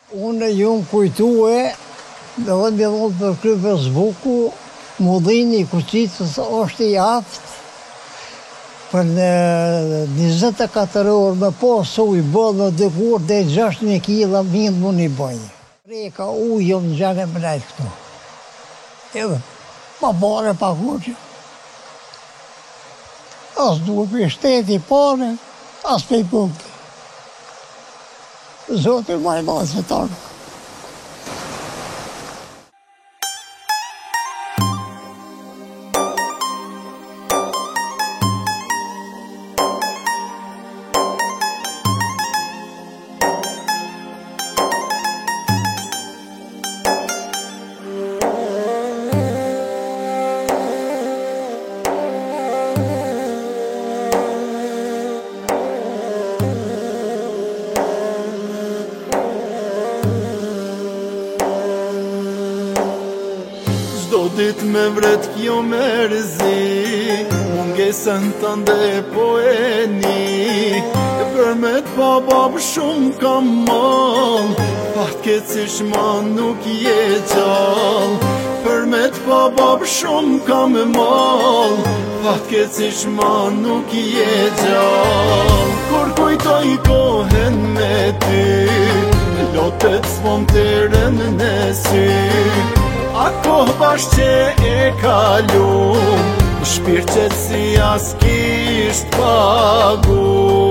Unë ju më kujtue, dhe më dhënë për krypë zbuku, mullini i Kuqicës është i aftë, për në 24 orë me posu i bëllë në dëkur dhe 6 kila mindë më një bëjnë. Reka ujë në gjene më nejtë këtu. Edhe, ma bare pa kuqë. As duhe për shteti pare, as për i punkë. Zotë ma i madhë se tarë. Dit me vret kjo mërzi, mungesën të ndë po e një. Për me t'pa babë shumë kam mal, fatke cishman nuk je gjall. Për me t'pa babë shumë kam mal, fatke cishman nuk je gjall. Kur kujtoj kohen me ty, lotet s'fonterën në sy. Ako bashkë që e kalum, shpirë që si as kisht pagu.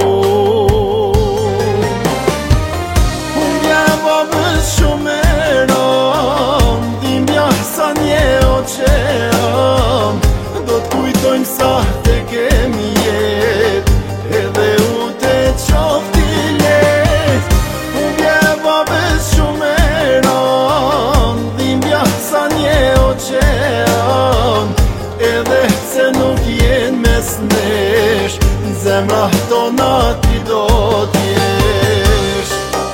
Unë jam babës shumë e ram, dimja sa nje oqeam, do t'kujtojmë sa të kemi jet, edhe u të qofti let. Unë jam babës shumë e ram, dimja sa nje oqean, edhe se nuk jen mes nesh, zemra tona ti do t'jesh.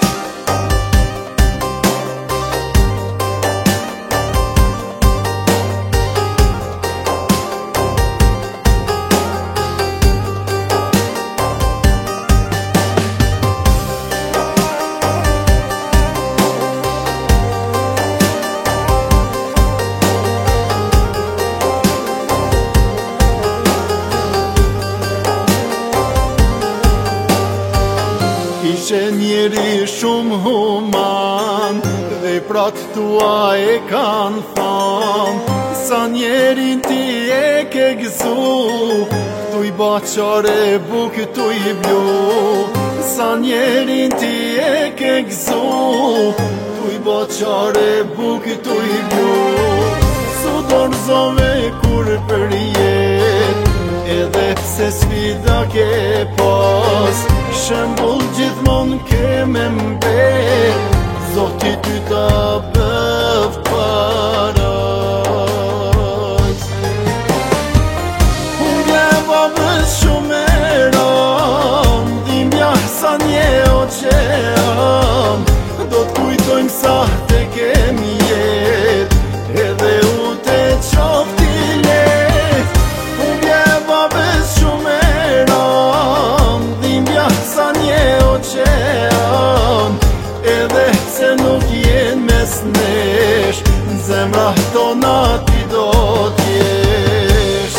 Ishe njeri shumë human, dhe prat tua e kan than, sa njerin ti e ke gëzu, tu i baqare buk tu i blu. Sa njerin ti e ke gëzu, tu i baqare buk tu i blu. Su dorëzove kur për jet, edhe pse sfida ke pas, shembull gjithmon ke me mbet, Zoti ty ta bëf parajt. Unë jam babës shumë e ram, dimja sa nje oqeam, do t'kujtojmë sa të kemi jet, edhe u të qofti let. Unë jam babës shumë e ram, dimja sa nje oqean, edhe se nuk jen mes nesh, zemra tona ti do t'jesh.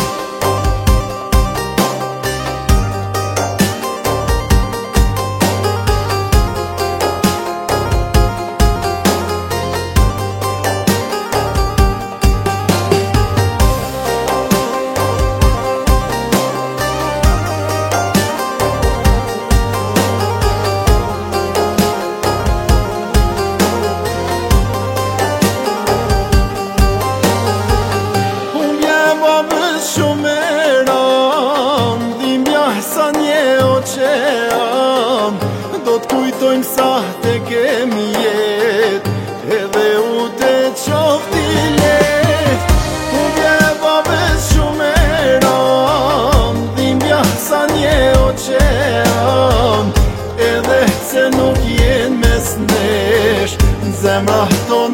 Shumë e ram, dimja sa nje oqeam, do t'kujtojmë sa të kemi jet, edhe u të qofti let. Unë jam babës shumë e ram, dimja sa nje oqeam, edhe se nuk jen mes nesh, zemra tonë